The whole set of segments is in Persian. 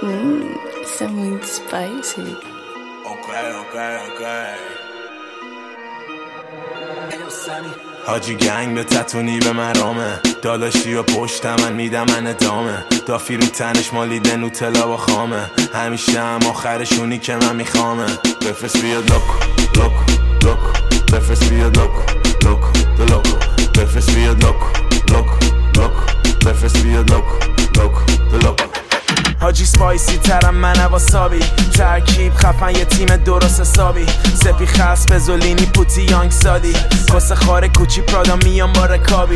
Está muito spicy. Okay. حاجی گنگ به تتونی به مرامه داداشی و پشت من میدم من ادامه دافی رو تنش مالیده نوتلا با خامه همیشه هم آخرشونی که من میخوامه بفرست بیاد لوکو بفرست بیاد لوکو بفرست بیاد لوکو بفرست بیاد لوکو حاجی سپایسی ترم من واسابی ترکیب خفن یه تیم درست حسابی سپی خاص بزولینی پوتی یانگ سادی کس خاره کوچی پرادا میام با رکابی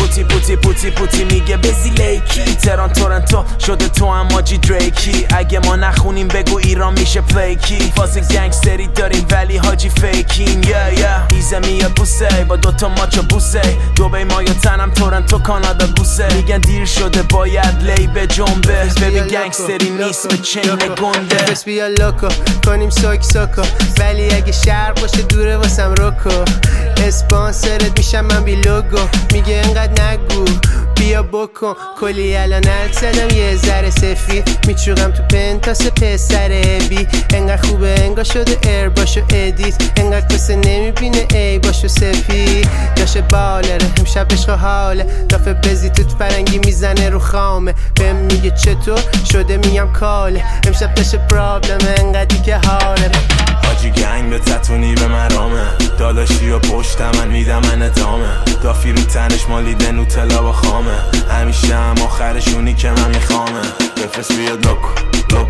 پوتی میگه بزی لیکی تهران تورنتو شده تو هم حاجی دریکی اگه ما نخونیم بگو ایران میشه پلیکی فاز گنگستری داریم ولی حاجی فیکیم ایزه میاد بوسه با دوتا ماچو بوسه دوبی ما یا تنم تورنتو کانادا گوسه میگن دیر شده باید لی به جنبه ببین گنگستری نیست به چین گنده بس بیا لوکو کنیم سوکو ولی اگه شرق باشه دوره واسم روکو اسپانسرت میشم من بی لوگو میگه انقدر نگو بیا بکن کلی الان زدم یه ذره سفید میچوغم تو پنتاس پسر بی انقدر خوبه انگار شده ایر باشو ادیت انقدر کسه نمیبینه ای باشو سفید داشه بالره امشب عشق حاله دافه بزی توت فرنگی میزنه رو خامه بهم میگه چطور شده میگم کاله امشب داشه پرابلم انقدری که حاله حاجی گنگ به تتونی به مرامه داداشی و پشت من میدم من ادامه دافی رو تنش مالیده نوتلا با خامه همیشه هم آخرشونی که من میخوامه بفرست بیاد لوکو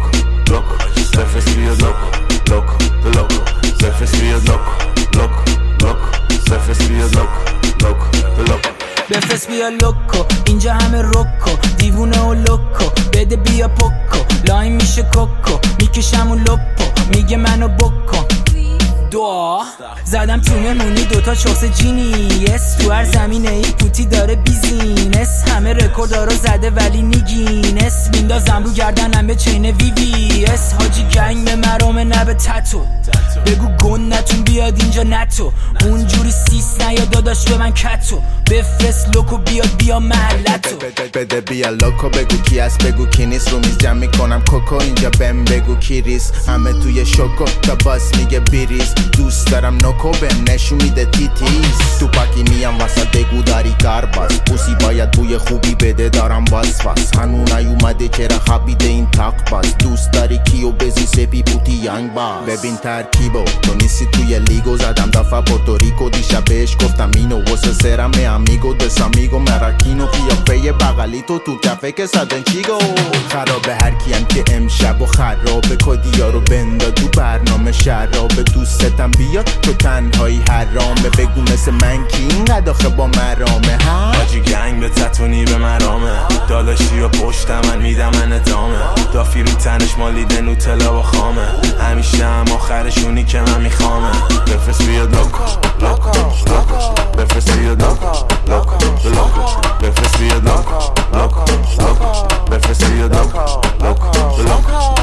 بفرست بیاد لوکو بفرست بیاد لوکو بفرست بیاد لوکو بفرست بیا لوکو اینجا همه روکو دیوونه و لوکو بده بیا پوکو لاین میشه کوکو میکشم و لپو میگه منو بکن دعا زدم تو مهمونی دوتا چوس جینیس تو هر زمینه ای پوتی داره بیزینس همه رکوردارو زده ولی نیگینس میندازم رو گردنم به چین VVS حاجی گنگ به مرامه نه به تتو بگو گن نتون بیاد اینجا نتو اونجوری سیس نیا داداش به من کتو بفرست لوکو بیاد بیا محلتو بده بیا لوکو بگو کی است بگو کی نیست رو میز جمع میکنم کوکو اینجا بهم بگو کی ریس همه توی شوکو تا باس میگه بیریز دوست دارم نوکو بهم نشون میده تیتیز تو پاکی میام واسه بگو داری کار باز پوسی باید بوی خوبی بده دارم واس هنو نیومده چرا خبیده این تاق باز دوست داری کیو بزی سپی پوتی یانگ باز ببین ترکیبو تو نیستی توی لیگو زدم دفعه پورتوریکو دیشب بهش گفتم اینو واسه سرم امیگو دسامیگو مراکینو قیافه بغلی تو کفه که صدن چیگو خرابه هر کیم که امشب و خرابه کدیا رو بندا تو برنامه شرابه دوستتم بیا تو تنهایی حرامه بگو مثل من کی اینقدر آخه با مرامه ها حاجی گنگ به تتونی به مرامه داداشی و پشت من میدم من ادامه دافی رو تنش مالیده نوتلا با خامه همیشه هم آخرشونی که من میخوامه بفرست بیاد لوکو بفرست بیاد لوکو بفرست بیاد لوکو بفرست بیاد لوکو